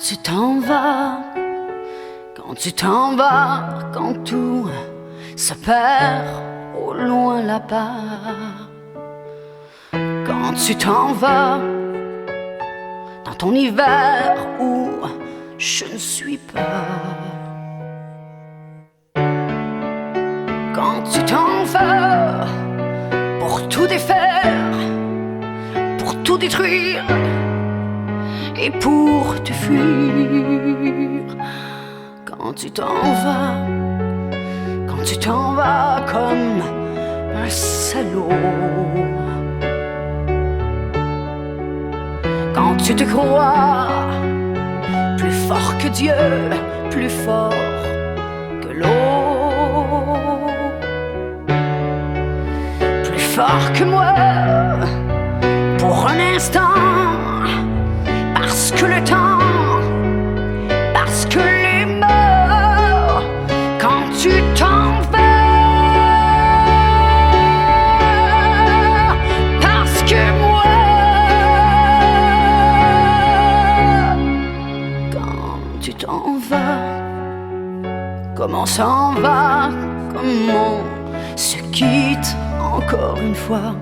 tu t'en vas, quand tu t'en vas, quand tout se perd au loin là-bas. Quand tu t'en vas, dans ton hiver où je ne suis pas. Quand tu t'en vas, pour tout défaire, pour tout détruire et pour te fuir. Quand tu t'en vas, quand tu t'en vas comme un salaud. Quand tu te crois plus fort que Dieu, plus fort que l'eau, plus fort que moi pour un instant, parce que le temps, parce que les morts, quand tu t'en vas, parce que moi, quand tu t'en vas, comment s'en va, comment se quitte encore une fois.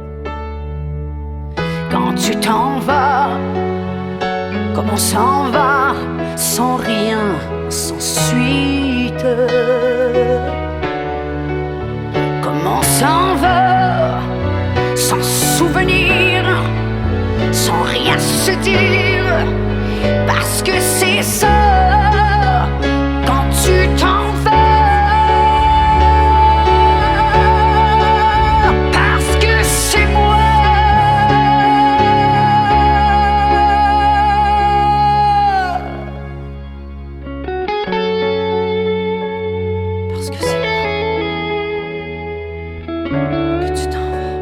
Quand tu t'en vas, comment s'en va, sans rien, sans suite. Comment s'en va, sans souvenir, sans rien se dire, parce que c'est ça. Quand tu t'en vas, parce que c'est moi. Parce que c'est moi que tu t'en vas.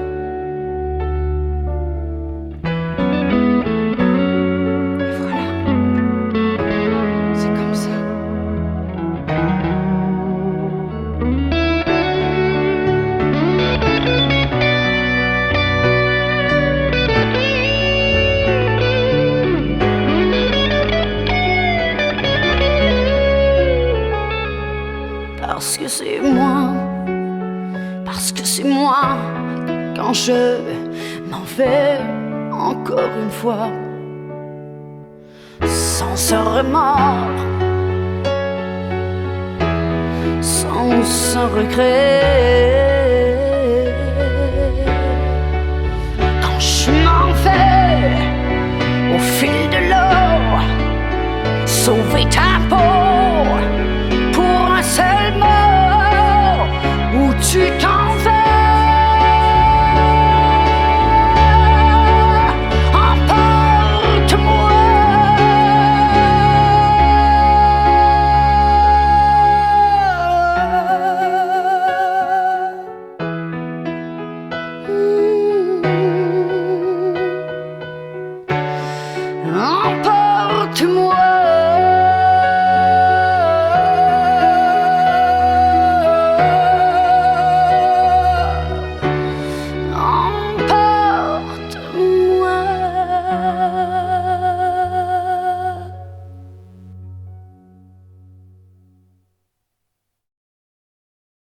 Et voilà, c'est comme ça. Parce que c'est moi, parce que c'est moi, quand je m'en vais encore une fois, sans un remords, sans un regret.